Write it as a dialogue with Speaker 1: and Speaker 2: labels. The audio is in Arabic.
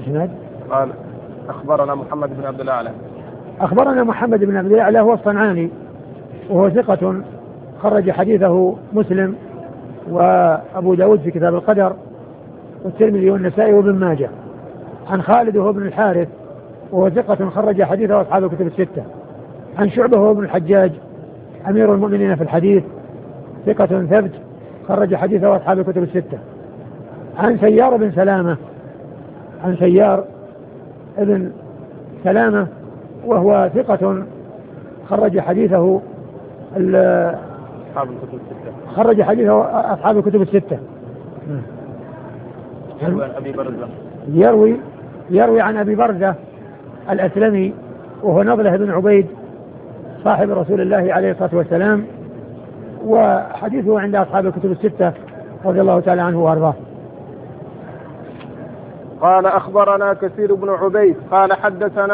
Speaker 1: الإسناد.
Speaker 2: قال أخبرنا محمد بن عبد الأعلى.
Speaker 1: أخبرنا محمد بن عبد الأعلى هو الصنعاني وهو ثقة خرج حديثه مسلم وأبو داود في كتاب القدر والترمذي والنسائي وابن ماجه. عن خالد وهو ابن الحارث وهو ثقة خرج حديثه أصحاب الكتب الستة. عن شعبة وهو ابن الحجاج أمير المؤمنين في الحديث ثقة ثبت خرج حديثه أصحاب الكتب الستة. عن سيار بن سلامة عن سيار ابن سلامة وهو ثقة خرج حديثه
Speaker 2: أصحاب الكتب الستة.
Speaker 1: خرج حديثه أصحاب الكتب الستة.
Speaker 2: يروي عن أبي برزة.
Speaker 1: يروي عن أبي برزة الأسلمي وهو نضلة بن عبيد صاحب رسول الله عليه الصلاة والسلام وحديثه عند أصحاب الكتب الستة رضي الله تعالى عنه وأرضاه.
Speaker 2: قال أخبرنا كثير بن عبيد قال حدثنا